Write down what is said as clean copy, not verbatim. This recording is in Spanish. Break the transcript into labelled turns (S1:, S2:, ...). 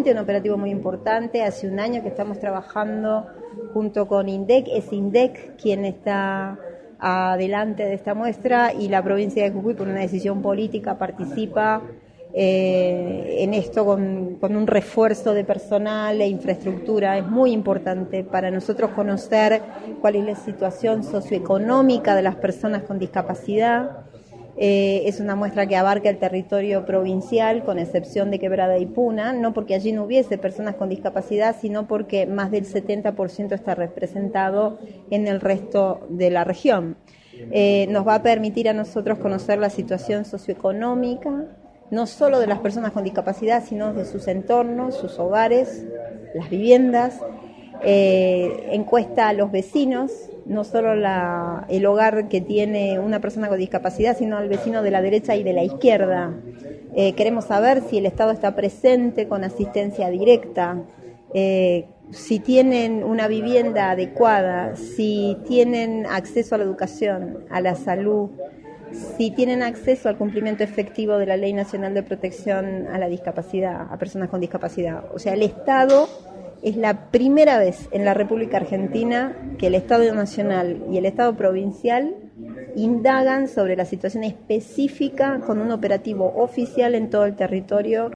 S1: realmente un operativo muy importante. Hace un año que estamos trabajando junto con INDEC, es INDEC quien está adelante de esta muestra y la provincia de Jujuy, por una decisión política, participa en esto con un refuerzo de personal e infraestructura. Es muy importante para nosotros conocer cuál es la situación socioeconómica de las personas con discapacidad. Es una muestra que abarca el territorio provincial, con excepción de Quebrada y Puna, no porque allí no hubiese personas con discapacidad, sino porque más del 70% está representado en el resto de la región. Nos va a permitir a nosotros conocer la situación socioeconómica, no solo de las personas con discapacidad, sino de sus entornos, sus hogares, las viviendas. Encuesta a los vecinos, no solo el hogar que tiene una persona con discapacidad, sino al vecino de la derecha y de la izquierda. Queremos saber si el Estado está presente con asistencia directa, si tienen una vivienda adecuada, si tienen acceso a la educación, a la salud, si tienen acceso al cumplimiento efectivo de la Ley Nacional de Protección a la Discapacidad, a personas con discapacidad. O sea, el Estado es la primera vez en la República Argentina que el Estado Nacional y el Estado Provincial indagan sobre la situación específica con un operativo oficial en todo el territorio